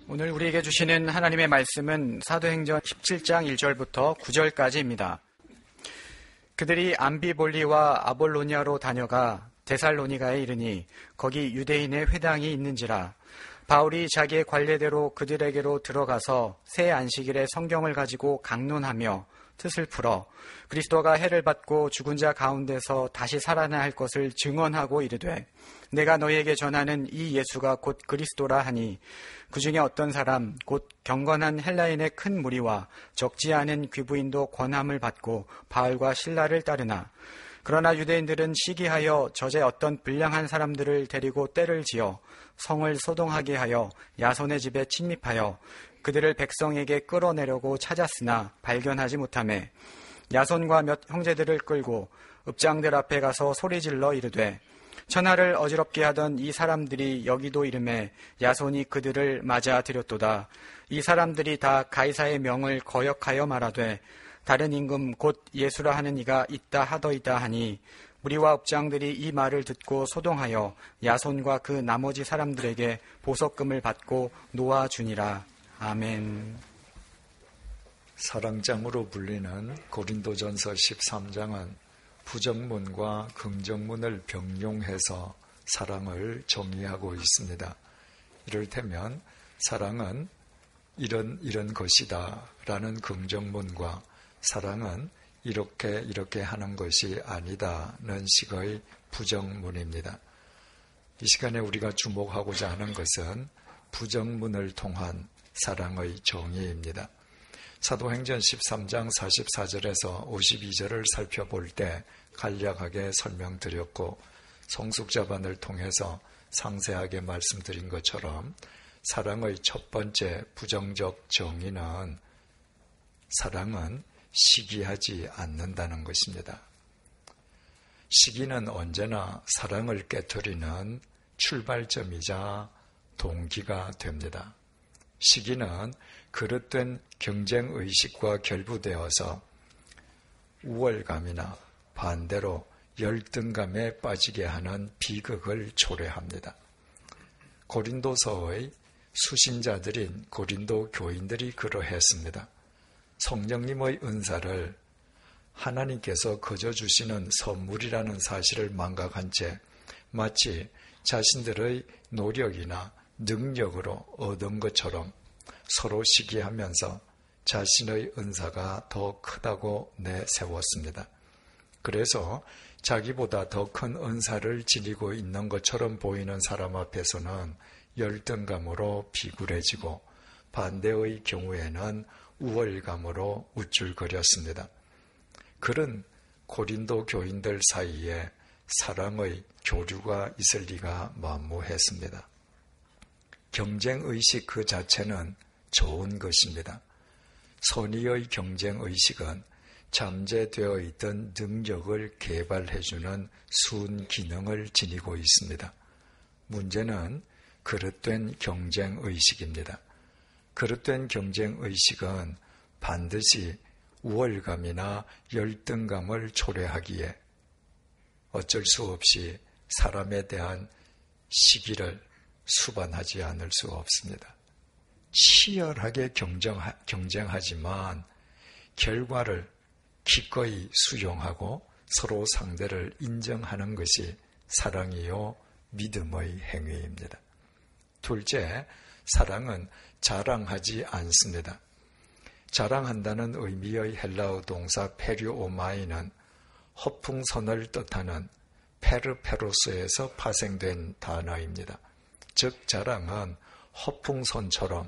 오늘 우리에게 주시는 하나님의 말씀은 사도행전 17장 1절부터 9절까지입니다. 그들이 암비볼리와 아볼로니아로 다녀가 데살로니가에 이르니 거기 유대인의 회당이 있는지라. 바울이 자기의 관례대로 그들에게로 들어가서 새 안식일에 성경을 가지고 강론하며 뜻을 풀어 그리스도가 해를 받고 죽은 자 가운데서 다시 살아나 할 것을 증언하고 이르되 내가 너희에게 전하는 이 예수가 곧 그리스도라 하니 그 중에 어떤 사람 곧 경건한 헬라인의 큰 무리와 적지 않은 귀부인도 권함을 받고 바울과 실라를 따르나 그러나 유대인들은 시기하여 저제 어떤 불량한 사람들을 데리고 떼를 지어 성을 소동하게 하여 야손의 집에 침입하여 그들을 백성에게 끌어내려고 찾았으나 발견하지 못하매 야손과 몇 형제들을 끌고 읍장들 앞에 가서 소리질러 이르되 천하를 어지럽게 하던 이 사람들이 여기도 이름에 야손이 그들을 맞아 들였도다. 이 사람들이 다 가이사의 명을 거역하여 말하되 다른 임금 곧 예수라 하는 이가 있다 하더이다 하니 무리와 읍장들이 이 말을 듣고 소동하여 야손과 그 나머지 사람들에게 보석금을 받고 놓아주니라. 아멘. 사랑장으로 불리는 고린도전서 13장은 부정문과 긍정문을 병용해서 사랑을 정의하고 있습니다. 이를테면 사랑은 이런 것이다 라는 긍정문과 사랑은 이렇게 하는 것이 아니다는 식의 부정문입니다. 이 시간에 우리가 주목하고자 하는 것은 부정문을 통한 사랑의 정의입니다. 사도행전 13장 44절에서 52절을 살펴볼 때 간략하게 설명드렸고 성숙자반을 통해서 상세하게 말씀드린 것처럼 사랑의 첫 번째 부정적 정의는 사랑은 시기하지 않는다는 것입니다. 시기는 언제나 사랑을 깨트리는 출발점이자 동기가 됩니다. 시기는 그릇된 경쟁의식과 결부되어서 우월감이나 반대로 열등감에 빠지게 하는 비극을 초래합니다. 고린도서의 수신자들인 고린도 교인들이 그러했습니다. 성령님의 은사를 하나님께서 거저 주시는 선물이라는 사실을 망각한 채 마치 자신들의 노력이나 능력으로 얻은 것처럼 서로 시기하면서 자신의 은사가 더 크다고 내세웠습니다. 그래서 자기보다 더 큰 은사를 지니고 있는 것처럼 보이는 사람 앞에서는 열등감으로 비굴해지고 반대의 경우에는 우월감으로 우쭐거렸습니다. 그런 고린도 교인들 사이에 사랑의 교류가 있을 리가 만무했습니다. 경쟁의식 그 자체는 좋은 것입니다. 선의의 경쟁의식은 잠재되어 있던 능력을 개발해주는 순기능을 지니고 있습니다. 문제는 그릇된 경쟁의식입니다. 그릇된 경쟁의식은 반드시 우월감이나 열등감을 초래하기에 어쩔 수 없이 사람에 대한 시기를 수반하지 않을 수 없습니다. 치열하게 경쟁하지만 결과를 기꺼이 수용하고 서로 상대를 인정하는 것이 사랑이요 믿음의 행위입니다. 둘째, 사랑은 자랑하지 않습니다. 자랑한다는 의미의 헬라어 동사 페류오마이는 허풍선을 뜻하는 페르페로스에서 파생된 단어입니다. 즉 자랑은 허풍선처럼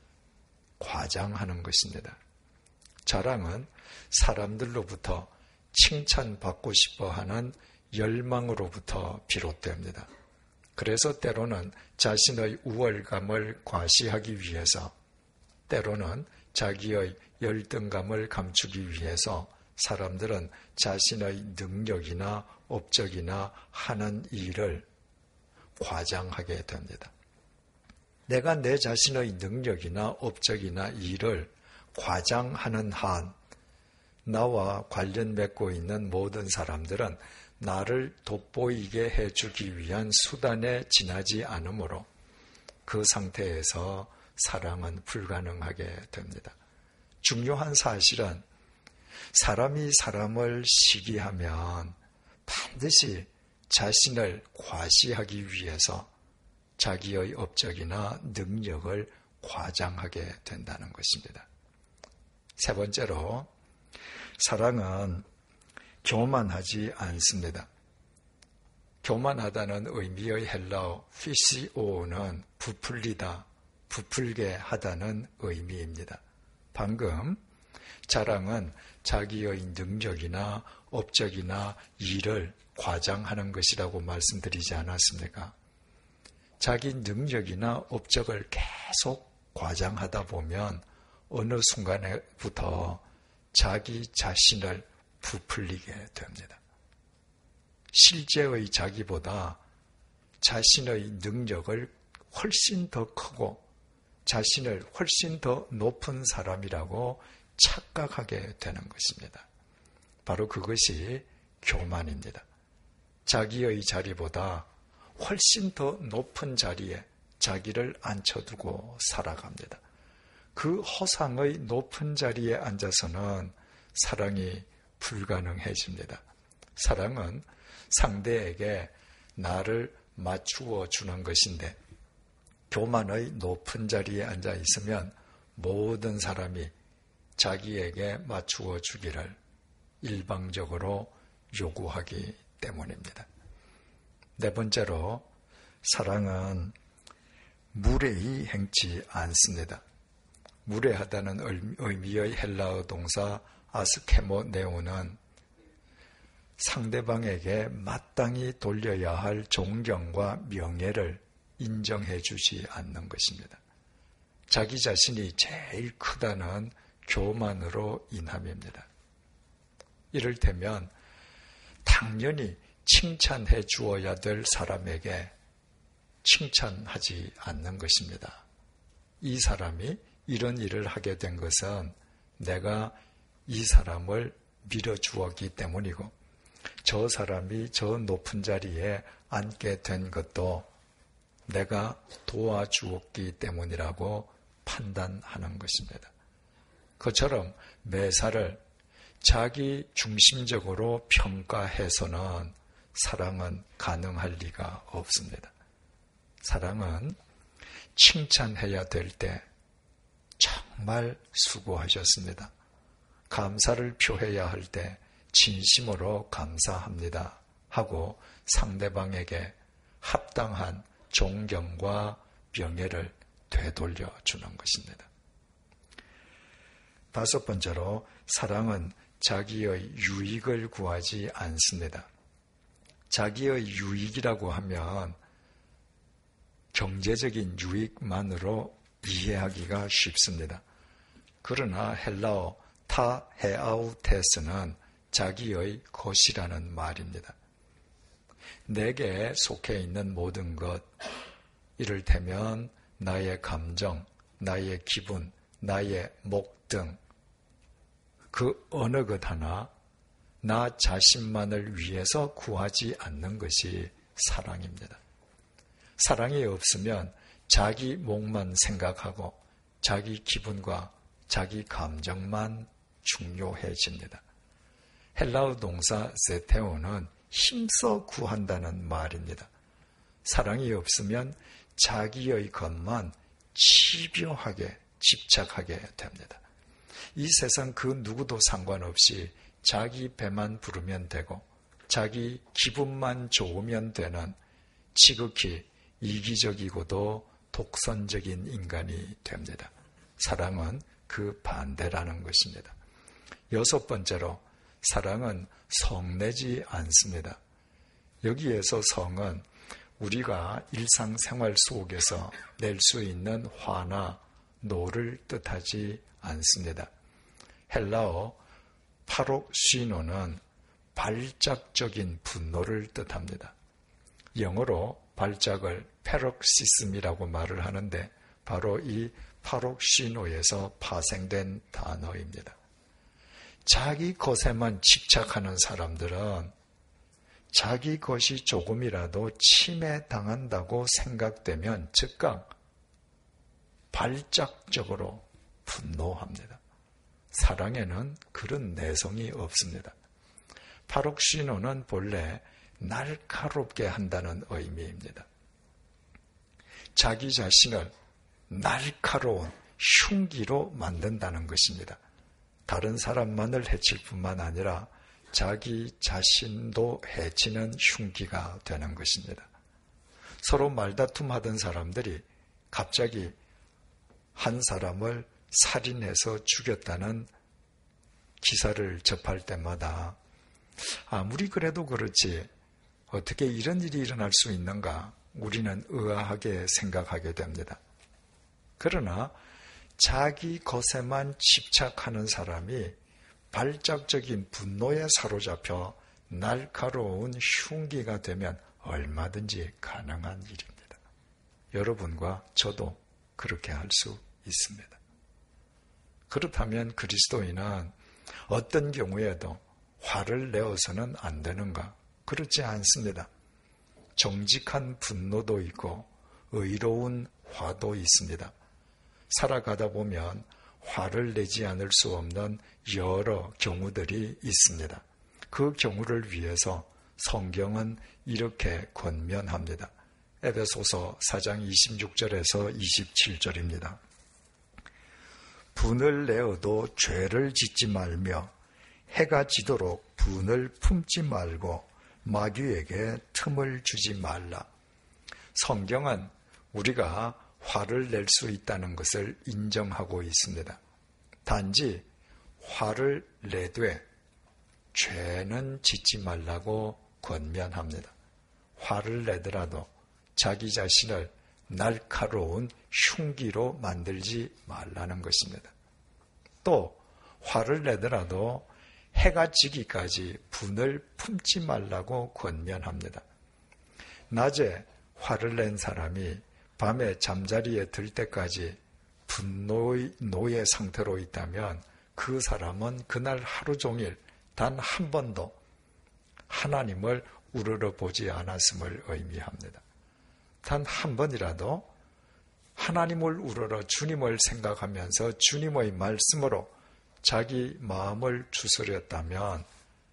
과장하는 것입니다. 자랑은 사람들로부터 칭찬받고 싶어하는 열망으로부터 비롯됩니다. 그래서 때로는 자신의 우월감을 과시하기 위해서, 때로는 자기의 열등감을 감추기 위해서 사람들은 자신의 능력이나 업적이나 하는 일을 과장하게 됩니다. 내가 내 자신의 능력이나 업적이나 일을 과장하는 한 나와 관련 맺고 있는 모든 사람들은 나를 돋보이게 해주기 위한 수단에 지나지 않으므로 그 상태에서 사랑은 불가능하게 됩니다. 중요한 사실은 사람이 사람을 시기하면 반드시 자신을 과시하기 위해서 자기의 업적이나 능력을 과장하게 된다는 것입니다. 세 번째로, 사랑은 교만하지 않습니다. 교만하다는 의미의 헬라어 피시오는 부풀리다, 부풀게 하다는 의미입니다. 방금 자랑은 자기의 능력이나 업적이나 일을 과장하는 것이라고 말씀드리지 않았습니까? 자기 능력이나 업적을 계속 과장하다 보면 어느 순간에부터 자기 자신을 부풀리게 됩니다. 실제의 자기보다 자신의 능력을 훨씬 더 크고 자신을 훨씬 더 높은 사람이라고 착각하게 되는 것입니다. 바로 그것이 교만입니다. 자기의 자리보다 훨씬 더 높은 자리에 자기를 앉혀두고 살아갑니다. 그 허상의 높은 자리에 앉아서는 사랑이 불가능해집니다. 사랑은 상대에게 나를 맞추어 주는 것인데, 교만의 높은 자리에 앉아 있으면 모든 사람이 자기에게 맞추어 주기를 일방적으로 요구하기 때문입니다. 네 번째로, 사랑은 무례히 행치 않습니다. 무례하다는 의미의 헬라어 동사 아스케모네오는 상대방에게 마땅히 돌려야 할 존경과 명예를 인정해 주지 않는 것입니다. 자기 자신이 제일 크다는 교만으로 인함입니다. 이를테면 당연히 칭찬해 주어야 될 사람에게 칭찬하지 않는 것입니다. 이 사람이 이런 일을 하게 된 것은 내가 이 사람을 밀어주었기 때문이고, 저 사람이 저 높은 자리에 앉게 된 것도 내가 도와주었기 때문이라고 판단하는 것입니다. 그처럼 매사를 자기 중심적으로 평가해서는 사랑은 가능할 리가 없습니다. 사랑은 칭찬해야 될 때 정말 수고하셨습니다. 감사를 표해야 할 때 진심으로 감사합니다 하고 상대방에게 합당한 존경과 명예를 되돌려 주는 것입니다. 다섯 번째로, 사랑은 자기의 유익을 구하지 않습니다. 자기의 유익이라고 하면 경제적인 유익만으로 이해하기가 쉽습니다. 그러나 헬라어 타헤아우테스는 자기의 것이라는 말입니다. 내게 속해 있는 모든 것, 이를테면 나의 감정, 나의 기분, 나의 목 등 그 어느 것 하나 나 자신만을 위해서 구하지 않는 것이 사랑입니다. 사랑이 없으면 자기 목만 생각하고 자기 기분과 자기 감정만 중요해집니다. 헬라어 동사 세테오는 힘써 구한다는 말입니다. 사랑이 없으면 자기의 것만 집요하게 집착하게 됩니다. 이 세상 그 누구도 상관없이 자기 배만 부르면 되고 자기 기분만 좋으면 되는 지극히 이기적이고도 독선적인 인간이 됩니다. 사랑은 그 반대라는 것입니다. 여섯 번째로, 사랑은 성내지 않습니다. 여기에서 성은 우리가 일상생활 속에서 낼 수 있는 화나 노를 뜻하지 않습니다. 헬라어 파록시노는 발작적인 분노를 뜻합니다. 영어로 발작을 패럭시즘이라고 말을 하는데 바로 이 파록시노에서 파생된 단어입니다. 자기 것에만 집착하는 사람들은 자기 것이 조금이라도 침해당한다고 생각되면 즉각 발작적으로 분노합니다. 사랑에는 그런 내성이 없습니다. 파록시노는 본래 날카롭게 한다는 의미입니다. 자기 자신을 날카로운 흉기로 만든다는 것입니다. 다른 사람만을 해칠 뿐만 아니라 자기 자신도 해치는 흉기가 되는 것입니다. 서로 말다툼하던 사람들이 갑자기 한 사람을 살인해서 죽였다는 기사를 접할 때마다 아무리 그래도 그렇지 어떻게 이런 일이 일어날 수 있는가 우리는 의아하게 생각하게 됩니다. 그러나 자기 것에만 집착하는 사람이 발작적인 분노에 사로잡혀 날카로운 흉기가 되면 얼마든지 가능한 일입니다. 여러분과 저도 그렇게 할 수 있습니다. 그렇다면 그리스도인은 어떤 경우에도 화를 내어서는 안 되는가? 그렇지 않습니다. 정직한 분노도 있고 의로운 화도 있습니다. 살아가다 보면 화를 내지 않을 수 없는 여러 경우들이 있습니다. 그 경우를 위해서 성경은 이렇게 권면합니다. 에베소서 4장 26절에서 27절입니다. 분을 내어도 죄를 짓지 말며 해가 지도록 분을 품지 말고 마귀에게 틈을 주지 말라. 성경은 우리가 화를 낼 수 있다는 것을 인정하고 있습니다. 단지 화를 내되 죄는 짓지 말라고 권면합니다. 화를 내더라도 자기 자신을 날카로운 흉기로 만들지 말라는 것입니다. 또 화를 내더라도 해가 지기까지 분을 품지 말라고 권면합니다. 낮에 화를 낸 사람이 밤에 잠자리에 들 때까지 분노의 노예 상태로 있다면 그 사람은 그날 하루 종일 단 한 번도 하나님을 우러러 보지 않았음을 의미합니다. 단 한 번이라도 하나님을 우러러 주님을 생각하면서 주님의 말씀으로 자기 마음을 추스렸다면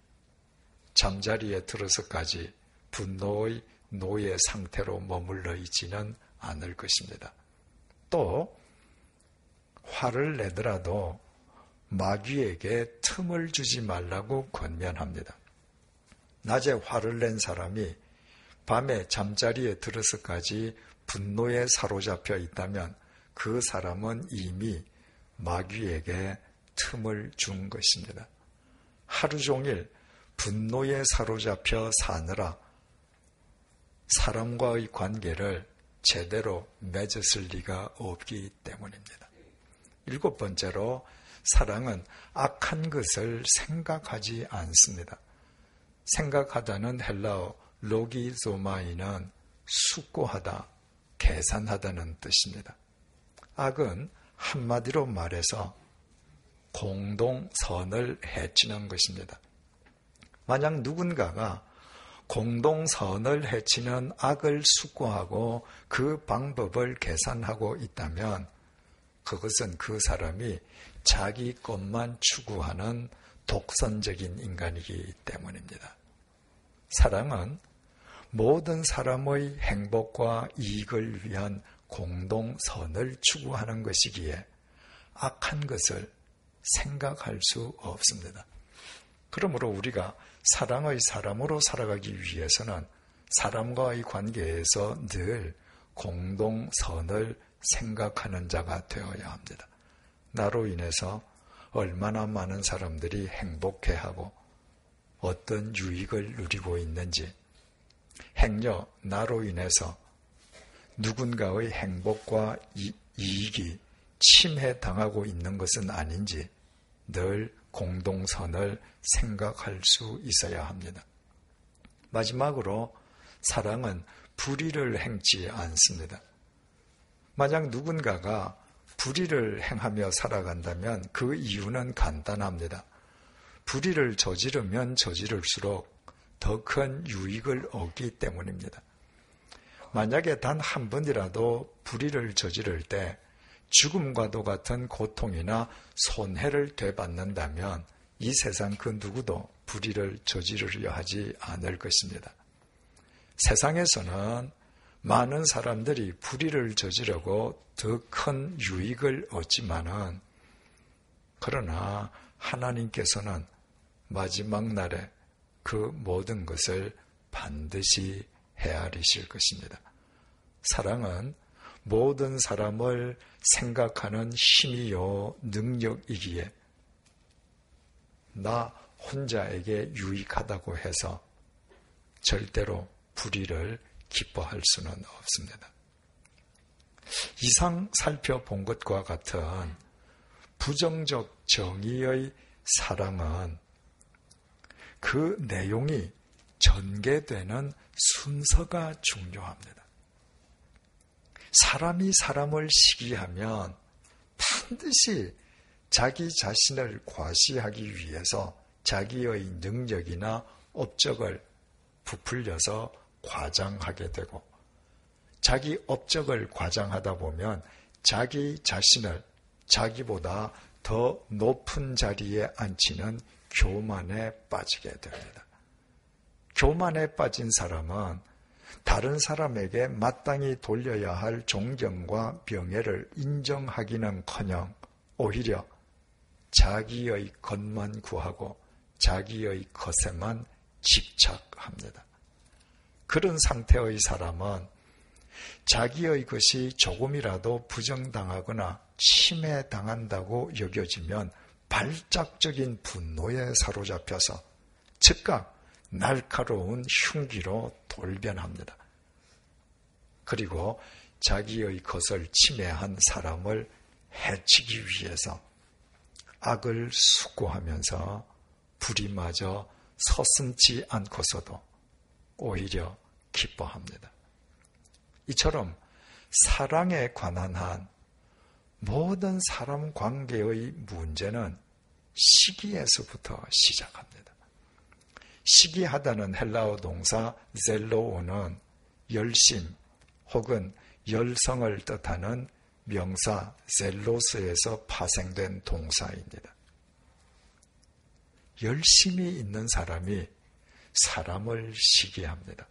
잠자리에 들어서까지 분노의 노예 상태로 머물러 있지는 않을 것입니다. 또 화를 내더라도 마귀에게 틈을 주지 말라고 권면합니다. 낮에 화를 낸 사람이 밤에 잠자리에 들어서까지 분노에 사로잡혀 있다면 그 사람은 이미 마귀에게 틈을 준 것입니다. 하루 종일 분노에 사로잡혀 사느라 사람과의 관계를 제대로 맺었을 리가 없기 때문입니다. 7번째로 사랑은 악한 것을 생각하지 않습니다. 생각하다는 헬라어 로기조마이는 숙고하다, 계산하다는 뜻입니다. 악은 한마디로 말해서 공동선을 해치는 것입니다. 만약 누군가가 공동선을 해치는 악을 숙고하고 그 방법을 계산하고 있다면 그것은 그 사람이 자기 것만 추구하는 독선적인 인간이기 때문입니다. 사랑은 모든 사람의 행복과 이익을 위한 공동선을 추구하는 것이기에 악한 것을 생각할 수 없습니다. 그러므로 우리가 사랑의 사람으로 살아가기 위해서는 사람과의 관계에서 늘 공동선을 생각하는 자가 되어야 합니다. 나로 인해서 얼마나 많은 사람들이 행복해하고 어떤 유익을 누리고 있는지, 행여 나로 인해서 누군가의 행복과 이익이 침해당하고 있는 것은 아닌지 늘 공동선을 생각할 수 있어야 합니다. 마지막으로 사랑은 불의를 행치 않습니다. 만약 누군가가 불의를 행하며 살아간다면 그 이유는 간단합니다. 불의를 저지르면 저지를수록 더 큰 유익을 얻기 때문입니다. 만약에 단 한 번이라도 불의를 저지를 때 죽음과도 같은 고통이나 손해를 되받는다면 이 세상 그 누구도 불의를 저지르려 하지 않을 것입니다. 세상에서는 많은 사람들이 불의를 저지르고 더 큰 유익을 얻지만은, 그러나 하나님께서는 마지막 날에 그 모든 것을 반드시 헤아리실 것입니다. 사랑은 모든 사람을 생각하는 힘이요 능력이기에 나 혼자에게 유익하다고 해서 절대로 불의를 기뻐할 수는 없습니다. 이상 살펴본 것과 같은 부정적 정의의 사랑은 그 내용이 전개되는 순서가 중요합니다. 사람이 사람을 시기하면 반드시 자기 자신을 과시하기 위해서 자기의 능력이나 업적을 부풀려서 과장하게 되고, 자기 업적을 과장하다 보면 자기 자신을 자기보다 더 높은 자리에 앉히는 교만에 빠지게 됩니다. 교만에 빠진 사람은 다른 사람에게 마땅히 돌려야 할 존경과 명예를 인정하기는커녕 오히려 자기의 것만 구하고 자기의 것에만 집착합니다. 그런 상태의 사람은 자기의 것이 조금이라도 부정당하거나 침해당한다고 여겨지면 발작적인 분노에 사로잡혀서 즉각 날카로운 흉기로 돌변합니다. 그리고 자기의 것을 침해한 사람을 해치기 위해서 악을 숙고하면서 불의마저 서슴지 않고서도 오히려 기뻐합니다. 이처럼 사랑에 관한 한 모든 사람 관계의 문제는 시기에서부터 시작합니다. 시기하다는 헬라어 동사 젤로오는 열심 혹은 열성을 뜻하는 명사 젤로스에서 파생된 동사입니다. 열심이 있는 사람이 사람을 시기합니다.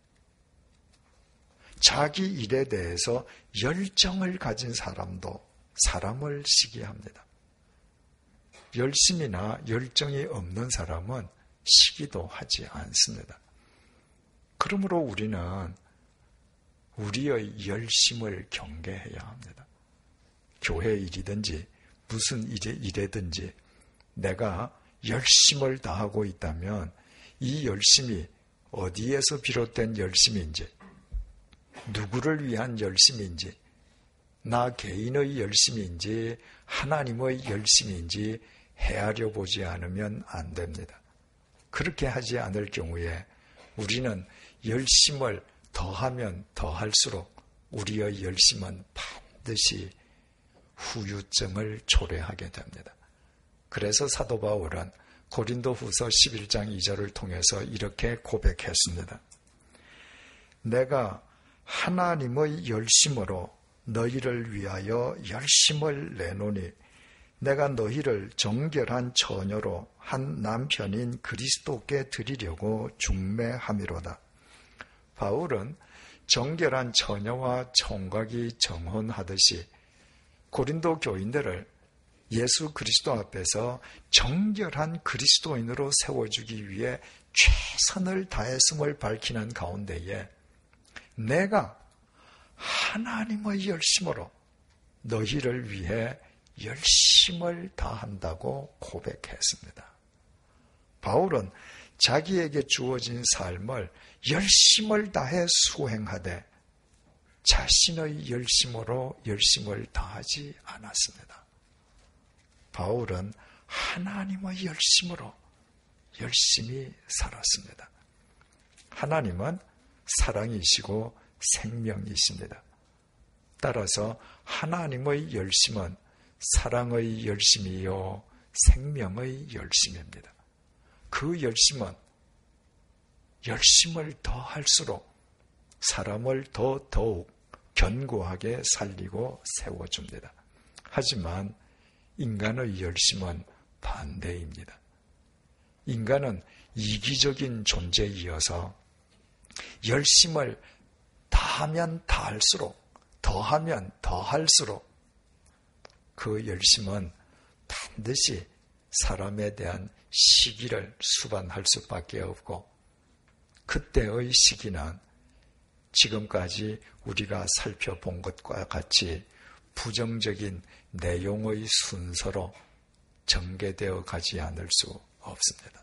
자기 일에 대해서 열정을 가진 사람도 사람을 시기합니다. 열심이나 열정이 없는 사람은 시기도 하지 않습니다. 그러므로 우리는 우리의 열심을 경계해야 합니다. 교회 일이든지 무슨 일이든지 내가 열심을 다하고 있다면 이 열심이 어디에서 비롯된 열심인지, 누구를 위한 열심인지, 나 개인의 열심인지 하나님의 열심인지 헤아려 보지 않으면 안 됩니다. 그렇게 하지 않을 경우에 우리는 열심을 더하면 더할수록 우리의 열심은 반드시 후유증을 초래하게 됩니다. 그래서 사도 바울은 고린도후서 11장 2절을 통해서 이렇게 고백했습니다. 내가 하나님의 열심으로 너희를 위하여 열심을 내노니 내가 너희를 정결한 처녀로 한 남편인 그리스도께 드리려고 중매함이로다. 바울은 정결한 처녀와 총각이 정혼하듯이 고린도 교인들을 예수 그리스도 앞에서 정결한 그리스도인으로 세워주기 위해 최선을 다했음을 밝히는 가운데에 내가 하나님의 열심으로 너희를 위해 열심을 다한다고 고백했습니다. 바울은 자기에게 주어진 삶을 열심을 다해 수행하되 자신의 열심으로 열심을 다하지 않았습니다. 바울은 하나님의 열심으로 열심히 살았습니다. 하나님은 사랑이시고 생명이십니다. 따라서 하나님의 열심은 사랑의 열심이요 생명의 열심입니다. 그 열심은 열심을 더할수록 사람을 더욱 견고하게 살리고 세워줍니다. 하지만 인간의 열심은 반대입니다. 인간은 이기적인 존재이어서 열심을 다하면 다할수록, 더하면 더할수록 그 열심은 반드시 사람에 대한 시기를 수반할 수밖에 없고, 그때의 시기는 지금까지 우리가 살펴본 것과 같이 부정적인 내용의 순서로 전개되어 가지 않을 수 없습니다.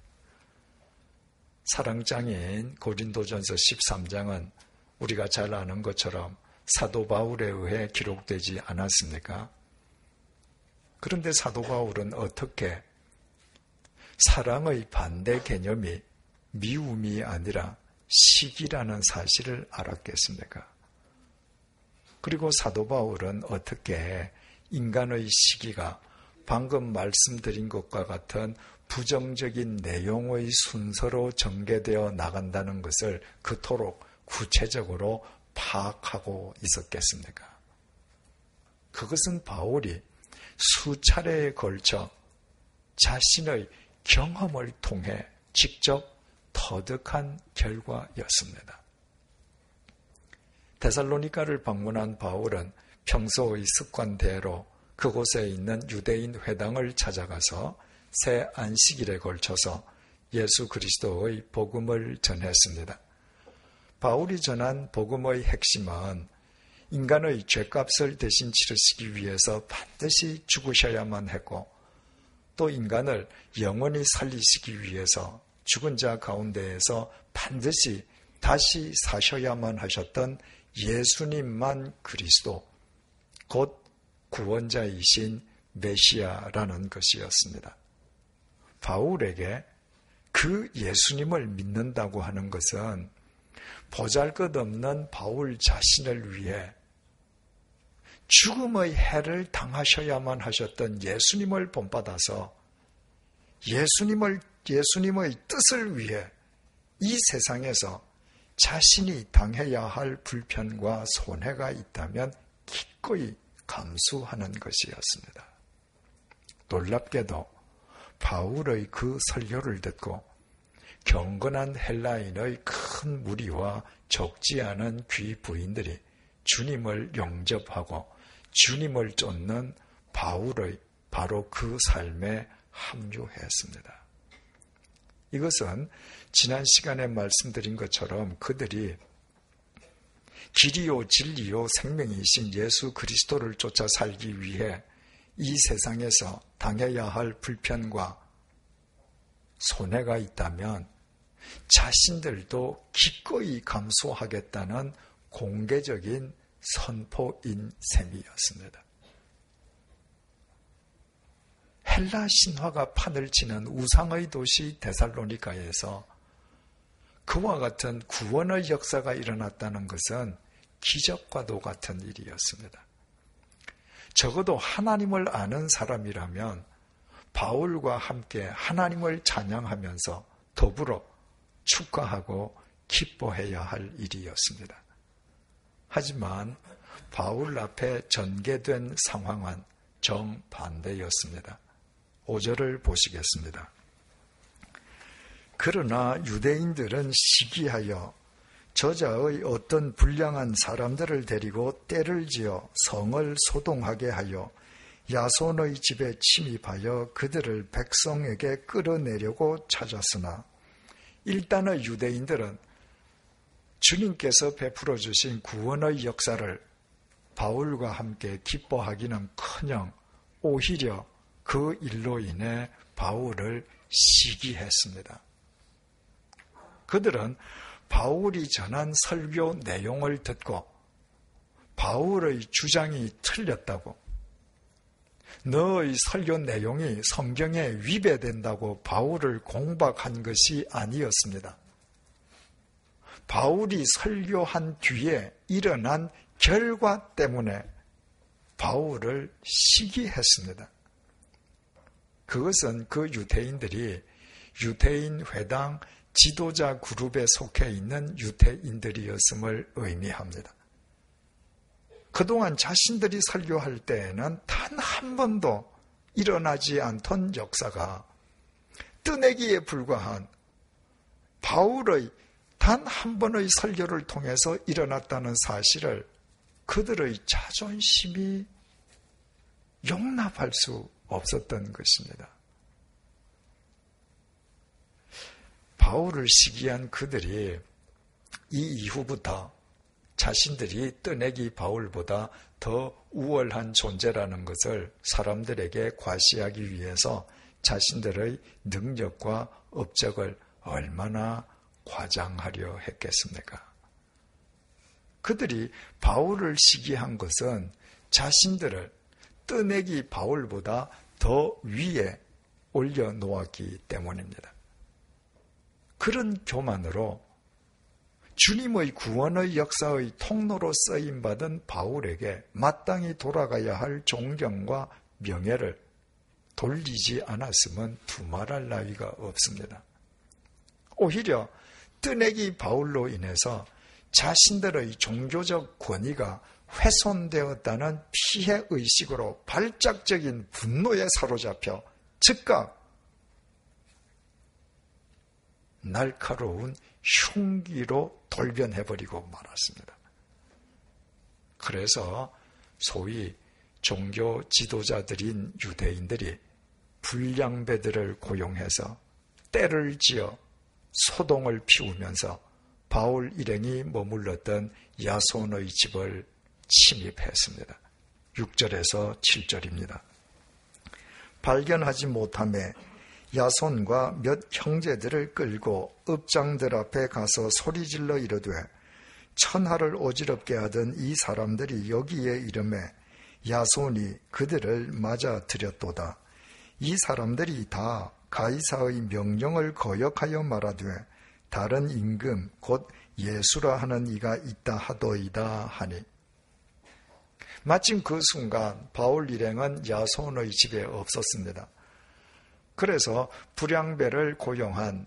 사랑장인 고린도전서 13장은 우리가 잘 아는 것처럼 사도 바울에 의해 기록되지 않았습니까? 그런데 사도 바울은 어떻게 사랑의 반대 개념이 미움이 아니라 시기라는 사실을 알았겠습니까? 그리고 사도 바울은 어떻게 인간의 시기가 방금 말씀드린 것과 같은 부정적인 내용의 순서로 전개되어 나간다는 것을 그토록 구체적으로 파악하고 있었겠습니까? 그것은 바울이 수차례에 걸쳐 자신의 경험을 통해 직접 터득한 결과였습니다. 데살로니가를 방문한 바울은 평소의 습관대로 그곳에 있는 유대인 회당을 찾아가서 새 안식일에 걸쳐서 예수 그리스도의 복음을 전했습니다. 바울이 전한 복음의 핵심은 인간의 죄값을 대신 치르시기 위해서 반드시 죽으셔야만 했고, 또 인간을 영원히 살리시기 위해서 죽은 자 가운데에서 반드시 다시 사셔야만 하셨던 예수님만 그리스도, 곧 구원자이신 메시아라는 것이었습니다. 바울에게 그 예수님을 믿는다고 하는 것은 보잘것없는 바울 자신을 위해 죽음의 해를 당하셔야만 하셨던 예수님을 본받아서 예수님의 뜻을 위해 이 세상에서 자신이 당해야 할 불편과 손해가 있다면 기꺼이 감수하는 것이었습니다. 놀랍게도 바울의 그 설교를 듣고 경건한 헬라인의 큰 무리와 적지 않은 귀 부인들이 주님을 영접하고 주님을 쫓는 바울의 바로 그 삶에 합류했습니다. 이것은 지난 시간에 말씀드린 것처럼 그들이 길이요 진리요 생명이신 예수 그리스도를 쫓아 살기 위해 이 세상에서 당해야 할 불편과 손해가 있다면 자신들도 기꺼이 감수하겠다는 공개적인 선포인 셈이었습니다. 헬라 신화가 판을 치는 우상의 도시 데살로니가에서 그와 같은 구원의 역사가 일어났다는 것은 기적과도 같은 일이었습니다. 적어도 하나님을 아는 사람이라면 바울과 함께 하나님을 찬양하면서 더불어 축하하고 기뻐해야 할 일이었습니다. 하지만 바울 앞에 전개된 상황은 정반대였습니다. 5절을 보시겠습니다. 그러나 유대인들은 시기하여 저자의 어떤 불량한 사람들을 데리고 때를 지어 성을 소동하게 하여 야손의 집에 침입하여 그들을 백성에게 끌어내려고 찾았으나 일단의 유대인들은 주님께서 베풀어 주신 구원의 역사를 바울과 함께 기뻐하기는커녕 오히려 그 일로 인해 바울을 시기했습니다. 그들은 바울이 전한 설교 내용을 듣고 바울의 주장이 틀렸다고, 너의 설교 내용이 성경에 위배된다고 바울을 공박한 것이 아니었습니다. 바울이 설교한 뒤에 일어난 결과 때문에 바울을 시기했습니다. 그것은 그 유대인들이 유대인 회당 지도자 그룹에 속해 있는 유대인들이었음을 의미합니다. 그동안 자신들이 설교할 때에는 단 한 번도 일어나지 않던 역사가 뜨내기에 불과한 바울의 단 한 번의 설교를 통해서 일어났다는 사실을 그들의 자존심이 용납할 수 없었던 것입니다. 바울을 시기한 그들이 이 이후부터 자신들이 뜨내기 바울보다 더 우월한 존재라는 것을 사람들에게 과시하기 위해서 자신들의 능력과 업적을 얼마나 과장하려 했겠습니까? 그들이 바울을 시기한 것은 자신들을 뜨내기 바울보다 더 위에 올려놓았기 때문입니다. 그런 교만으로 주님의 구원의 역사의 통로로 쓰임받은 바울에게 마땅히 돌아가야 할 존경과 명예를 돌리지 않았으면 두말할 나위가 없습니다. 오히려 뜨내기 바울로 인해서 자신들의 종교적 권위가 훼손되었다는 피해의식으로 발작적인 분노에 사로잡혀 즉각 날카로운 흉기로 돌변해버리고 말았습니다. 그래서 소위 종교 지도자들인 유대인들이 불량배들을 고용해서 때를 지어 소동을 피우면서 바울 일행이 머물렀던 야손의 집을 침입했습니다. 6절에서 7절입니다. 발견하지 못함에 야손과 몇 형제들을 끌고 읍장들 앞에 가서 소리질러 이르되 천하를 어지럽게 하던 이 사람들이 여기에 이르매 야손이 그들을 맞아 들였도다. 이 사람들이 다 가이사의 명령을 거역하여 말하되 다른 임금 곧 예수라 하는 이가 있다 하더이다 하니 마침 그 순간 바울 일행은 야손의 집에 없었습니다. 그래서 불량배를 고용한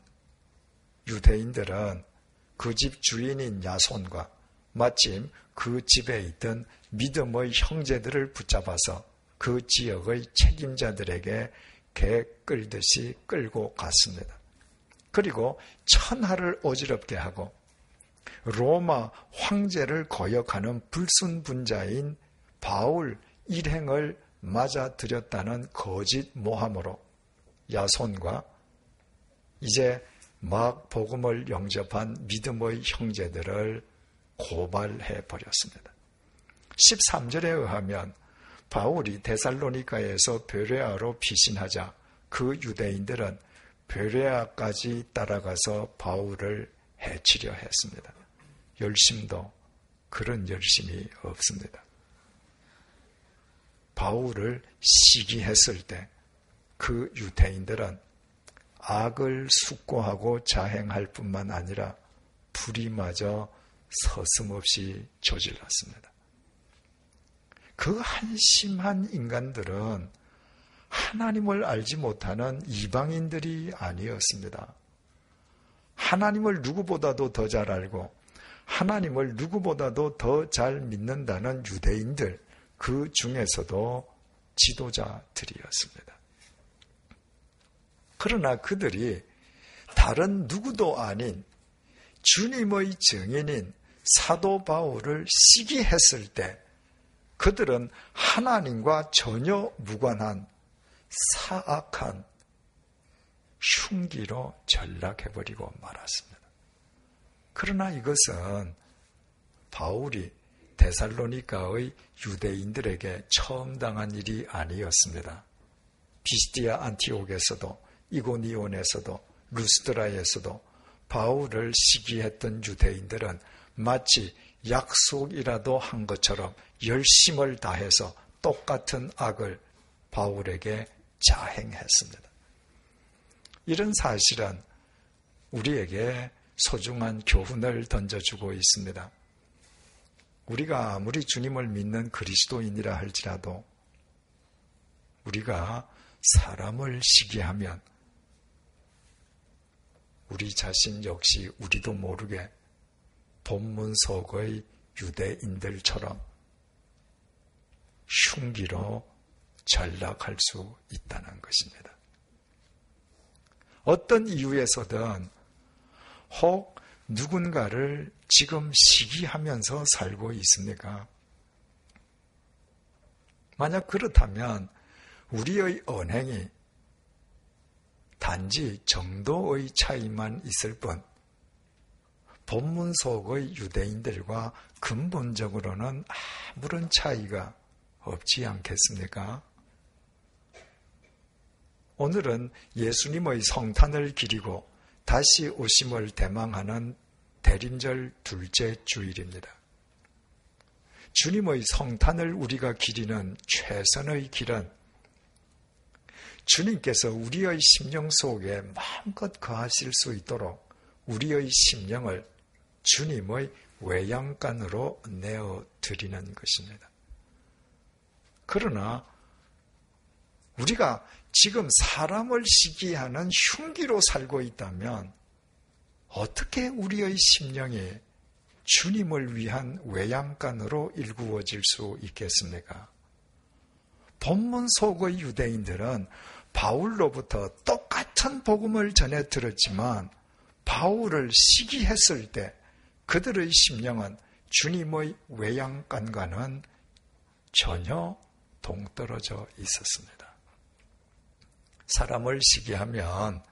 유대인들은 그 집 주인인 야손과 마침 그 집에 있던 믿음의 형제들을 붙잡아서 그 지역의 책임자들에게 개 끌듯이 끌고 갔습니다. 그리고 천하를 어지럽게 하고 로마 황제를 거역하는 불순분자인 바울 일행을 맞아들였다는 거짓 모함으로 야손과 이제 막 복음을 영접한 믿음의 형제들을 고발해 버렸습니다. 13절에 의하면 바울이 데살로니가에서 베레아로 피신하자 그 유대인들은 베레아까지 따라가서 바울을 해치려 했습니다. 열심도 그런 열심이 없습니다. 바울을 시기했을 때 그 유대인들은 악을 숙고하고 자행할 뿐만 아니라 불의마저 서슴없이 저질렀습니다. 그 한심한 인간들은 하나님을 알지 못하는 이방인들이 아니었습니다. 하나님을 누구보다도 더 잘 알고 하나님을 누구보다도 더 잘 믿는다는 유대인들, 그 중에서도 지도자들이었습니다. 그러나 그들이 다른 누구도 아닌 주님의 증인인 사도 바울을 시기했을 때 그들은 하나님과 전혀 무관한 사악한 흉기로 전락해버리고 말았습니다. 그러나 이것은 바울이 데살로니가의 유대인들에게 처음 당한 일이 아니었습니다. 비시디아 안티옥에서도 이고니온에서도 루스드라에서도 바울을 시기했던 유대인들은 마치 약속이라도 한 것처럼 열심을 다해서 똑같은 악을 바울에게 자행했습니다. 이런 사실은 우리에게 소중한 교훈을 던져주고 있습니다. 우리가 아무리 주님을 믿는 그리스도인이라 할지라도 우리가 사람을 시기하면 우리 자신 역시 우리도 모르게 본문 속의 유대인들처럼 흉기로 전락할 수 있다는 것입니다. 어떤 이유에서든 혹 누군가를 지금 시기하면서 살고 있습니까? 만약 그렇다면 우리의 언행이 단지 정도의 차이만 있을 뿐 본문 속의 유대인들과 근본적으로는 아무런 차이가 없지 않겠습니까? 오늘은 예수님의 성탄을 기리고 다시 오심을 대망하는 대림절 둘째 주일입니다. 주님의 성탄을 우리가 기리는 최선의 길은 주님께서 우리의 심령 속에 마음껏 거하실 수 있도록 우리의 심령을 주님의 외양간으로 내어드리는 것입니다. 그러나 우리가 지금 사람을 시기하는 흉기로 살고 있다면 어떻게 우리의 심령이 주님을 위한 외양간으로 일구어질 수 있겠습니까? 본문 속의 유대인들은 바울로부터 똑같은 복음을 전해 들었지만 바울을 시기했을 때 그들의 심령은 주님의 외양간과는 전혀 동떨어져 있었습니다. 사람을 시기하면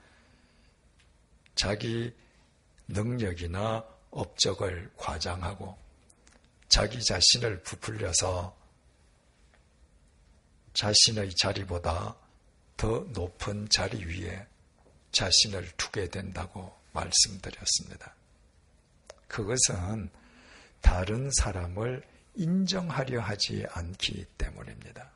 자기 능력이나 업적을 과장하고 자기 자신을 부풀려서 자신의 자리보다 더 높은 자리 위에 자신을 두게 된다고 말씀드렸습니다. 그것은 다른 사람을 인정하려 하지 않기 때문입니다.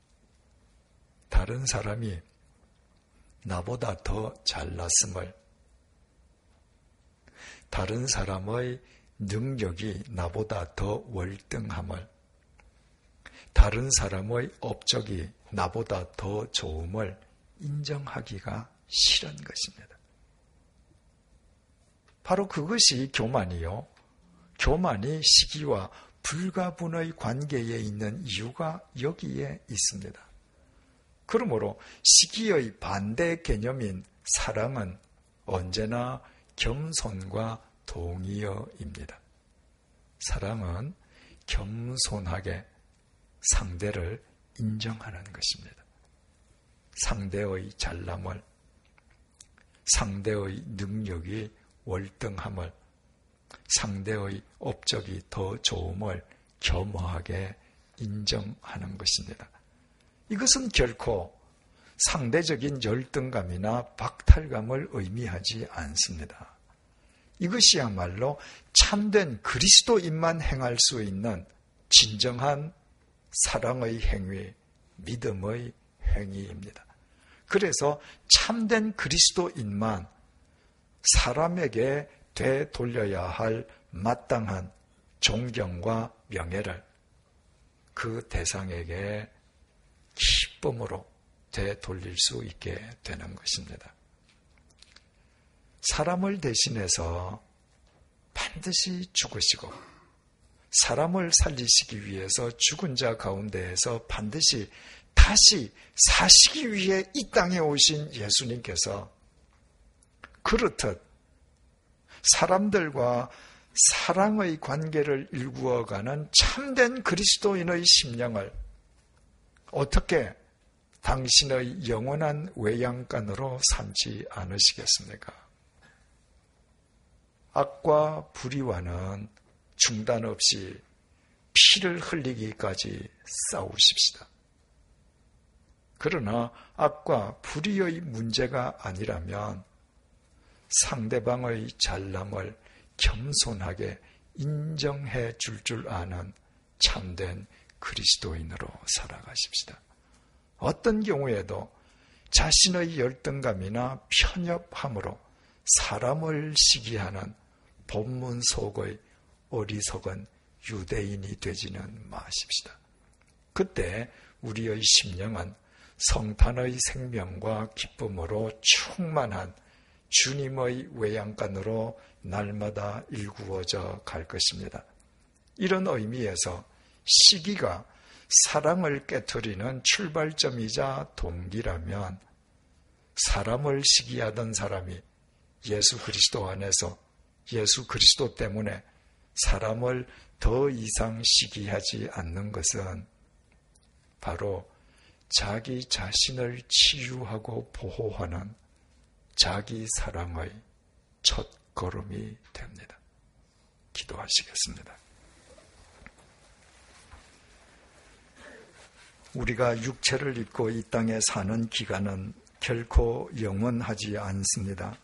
다른 사람이 나보다 더 잘났음을, 다른 사람의 능력이 나보다 더 월등함을, 다른 사람의 업적이 나보다 더 좋음을 인정하기가 싫은 것입니다. 바로 그것이 교만이요. 교만이 시기와 불가분의 관계에 있는 이유가 여기에 있습니다. 그러므로 시기의 반대 개념인 사랑은 언제나 겸손과 동의어입니다. 사랑은 겸손하게 상대를 인정하는 것입니다. 상대의 잘남을, 상대의 능력이 월등함을, 상대의 업적이 더 좋음을 겸허하게 인정하는 것입니다. 이것은 결코 상대적인 열등감이나 박탈감을 의미하지 않습니다. 이것이야말로 참된 그리스도인만 행할 수 있는 진정한 사랑의 행위, 믿음의 행위입니다. 그래서 참된 그리스도인만 사람에게 되돌려야 할 마땅한 존경과 명예를 그 대상에게 기쁨으로 되돌릴 수 있게 되는 것입니다. 사람을 대신해서 반드시 죽으시고 사람을 살리시기 위해서 죽은 자 가운데에서 반드시 다시 사시기 위해 이 땅에 오신 예수님께서 그렇듯 사람들과 사랑의 관계를 일구어가는 참된 그리스도인의 심령을 어떻게 당신의 영원한 외양간으로 삼지 않으시겠습니까? 악과 불의와는 중단 없이 피를 흘리기까지 싸우십시다. 그러나 악과 불의의 문제가 아니라면 상대방의 잘남을 겸손하게 인정해 줄 아는 참된 그리스도인으로 살아가십시다. 어떤 경우에도 자신의 열등감이나 편협함으로 사람을 시기하는 본문 속의 어리석은 유대인이 되지는 마십시다. 그때 우리의 심령은 성탄의 생명과 기쁨으로 충만한 주님의 외양간으로 날마다 일구어져 갈 것입니다. 이런 의미에서 시기가 사랑을 깨트리는 출발점이자 동기라면 사람을 시기하던 사람이 예수 그리스도 안에서 예수 그리스도 때문에 사람을 더 이상 시기하지 않는 것은 바로 자기 자신을 치유하고 보호하는 자기 사랑의 첫 걸음이 됩니다. 기도하시겠습니다. 우리가 육체를 입고 이 땅에 사는 기간은 결코 영원하지 않습니다.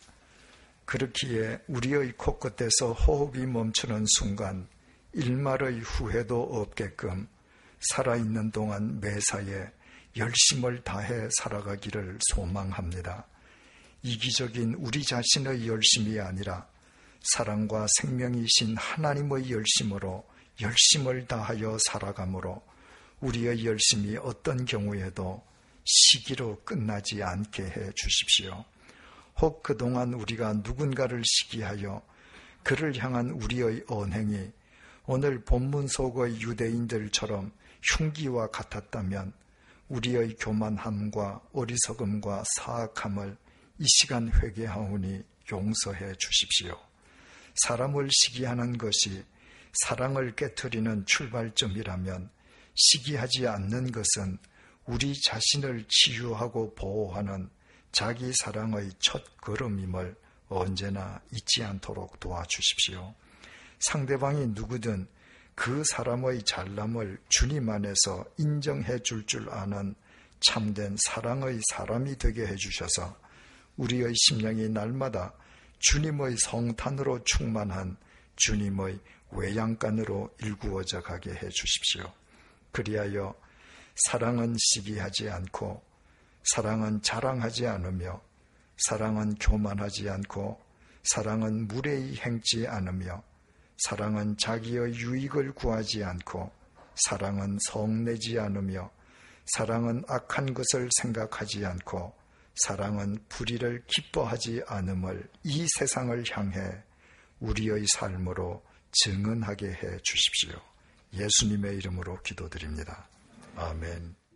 그렇기에 우리의 코끝에서 호흡이 멈추는 순간 일말의 후회도 없게끔 살아있는 동안 매사에 열심을 다해 살아가기를 소망합니다. 이기적인 우리 자신의 열심이 아니라 사랑과 생명이신 하나님의 열심으로 열심을 다하여 살아가므로 우리의 열심이 어떤 경우에도 시기로 끝나지 않게 해 주십시오. 혹 그동안 우리가 누군가를 시기하여 그를 향한 우리의 언행이 오늘 본문 속의 유대인들처럼 흉기와 같았다면 우리의 교만함과 어리석음과 사악함을 이 시간 회개하오니 용서해 주십시오. 사람을 시기하는 것이 사랑을 깨트리는 출발점이라면 시기하지 않는 것은 우리 자신을 치유하고 보호하는 자기 사랑의 첫 걸음임을 언제나 잊지 않도록 도와주십시오. 상대방이 누구든 그 사람의 잘남을 주님 안에서 인정해 줄 아는 참된 사랑의 사람이 되게 해주셔서 우리의 심령이 날마다 주님의 성탄으로 충만한 주님의 외양간으로 일구어져 가게 해 주십시오. 그리하여 사랑은 시기하지 않고 사랑은 자랑하지 않으며 사랑은 교만하지 않고 사랑은 무례히 행치 않으며 사랑은 자기의 유익을 구하지 않고 사랑은 성내지 않으며 사랑은 악한 것을 생각하지 않고 사랑은 불의를 기뻐하지 않음을 이 세상을 향해 우리의 삶으로 증언하게 해 주십시오. 예수님의 이름으로 기도드립니다. 아멘.